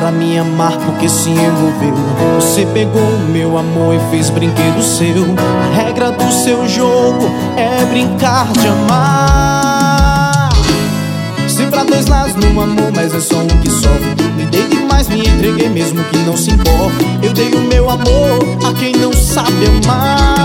pra me amar porque se envolveu. Você pegou o meu amor e fez brinquedo seu. A regra do seu jogo é brincar de amar. Se pra dois lados no amor, mas é só um que sofre. Me dei demais, me entreguei mesmo que não se importe. Eu dei o meu amor a quem não sabe amar.